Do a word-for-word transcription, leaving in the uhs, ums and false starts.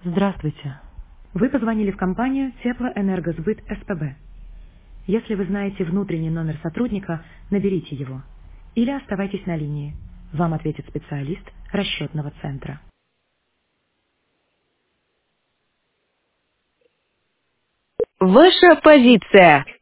Здравствуйте. Вы позвонили в компанию Теплоэнергосбыт СПБ. Если вы знаете внутренний номер сотрудника, наберите его. Или оставайтесь на линии. Вам ответит специалист расчетного центра. Ваша позиция.